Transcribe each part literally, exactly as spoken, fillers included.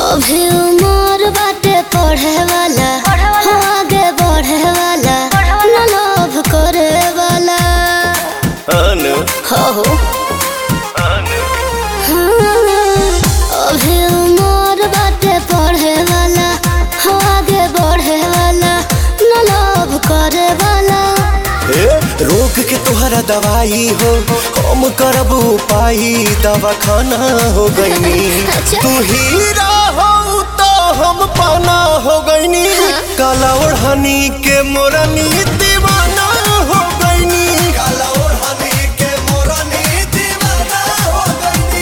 अभी उम्र बाटे पढ़े वाला, हो आगे बढ़े वाला, न लोभ करे वाला। अनु हो हो अनु हाँ, अभी उम्र बाटे पढ़े वाला, हो आगे बढ़े वाला, न लोभ करे वाला। ए, रोग के तोहरा दवाई हो, हम करब उपाय, दवा खाना हो गईनी। अच्छा। तू हीरा हो तो हम पाना हो गईनी। हाँ। काला ओढ़नी के मोरनी दीवाना हो गईनी। काला ओढ़नी के मोरनी दीवाना हो गईनी।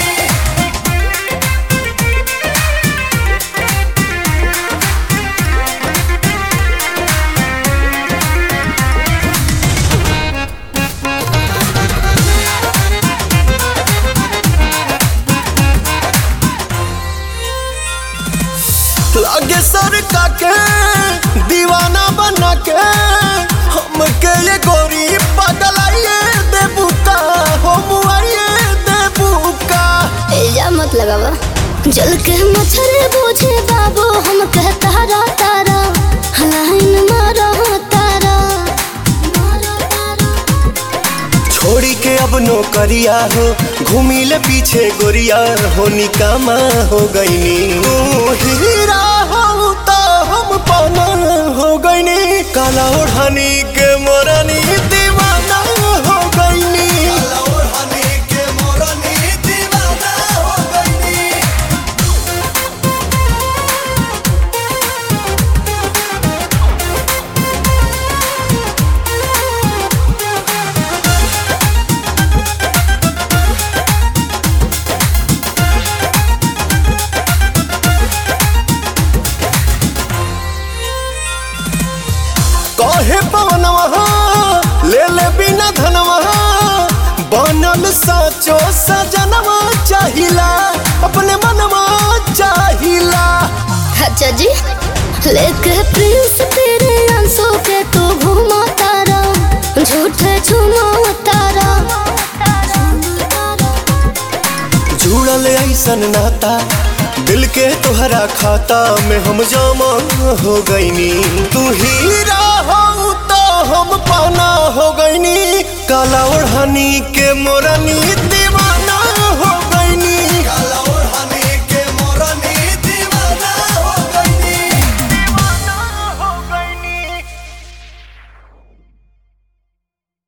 लागे सर के दीवाना बना के हमके ये गोरी पगलाइए देबुका हो मुआइए देबुका। एजा मत लगावा, जल के मच्छर बूझे बाबू, हम कह तारा तारा, हलाइन मारा तारा। छोड़ी के अब नौकरिया हो, घूमी ले पीछे गोरिया हो, निकामा हो गईनी। तू हीरा हो तो हम पाना हो गईनी। काला ओढ़नी के मोरनी दीवाना हो गईनी। काला ओढ़नी के मोरनी दीवाना हो गईनी। कहे पवनवा ले ले बिना धनवा, बनल साचो सजनवा चाहिला, अपने मनवा चाहिला। अच्छा जी, लेके प्रिंस तेरे अंशों के तू घूमा तारा, झूठे झूमा तारा। जुड़ल ऐसन नाता, दिल के तोहरा खाता में हम जमा हो गईनी। तू हीरा हो तो हम पाना हो गईनी। काला ओढ़नी के मोरनी